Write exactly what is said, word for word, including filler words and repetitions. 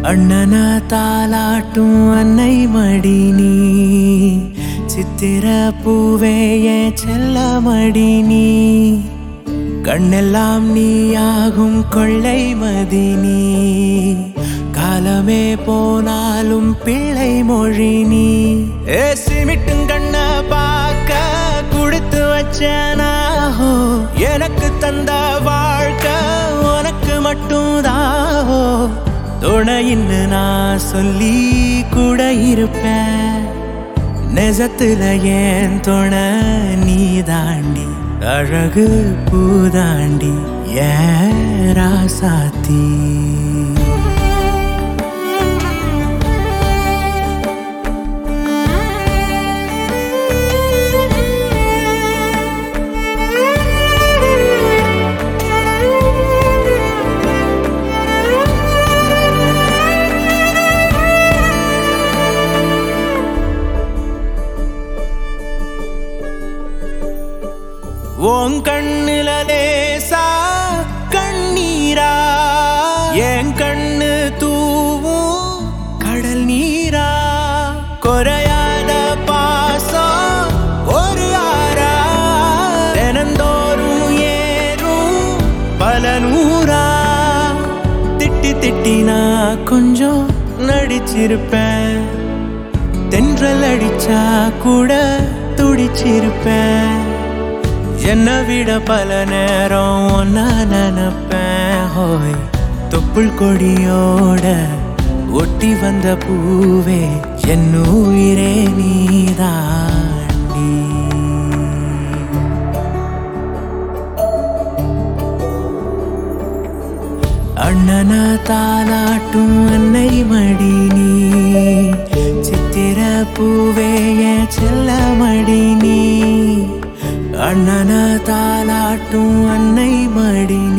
அண்ணனா தாலாட்டும் அன்னை மடி நீ சித்திர பூவே என் செல்ல மடி நீ கண்ணெல்லாம் நீயாகும் கொள்ளை மதி நீ காலமே போனாலும் பிள்ளை மொழி நீ சிமிட்டும் கண்ண பார்க்க குடுத்து வச்சனாஹோ எனக்கு தந்த வாழ்க்கை உனக்கு மட்டும் தாஹோ துணையின்னு நான் சொல்லி கூட இருப்பேன் நெசத்துல ஏன் துணை நீ தாண்டி அழகு பூதாண்டி ஏன் ராசாத்தி உன் கண்ணுல லேசா கண்ணீரா என் கண்ணு தூவும் கடல் நீரா குறையாத பாசம் ஒரு ஆறா தினந்தோறும் ஏறும் பல நூறா திட்டி திட்டி நான் கொஞ்சம் நடிச்சிருப்பேன் தென்றல் அடிச்சா கூட துடிச்சிருப்பேன் என்னை விட பல நேரம் ஒன்னா நினைப்பேன் ஹோய் தொப்புள் கொடியோட ஒட்டி வந்த பூவே என் உயிரே நீதாண்டி அண்ணனா தாலாட்டும் அன்னை மடி நீ சித்திர பூவே என் செல்ல மடி நீ அண்ணனா தாலாட்டும் அன்னை மடி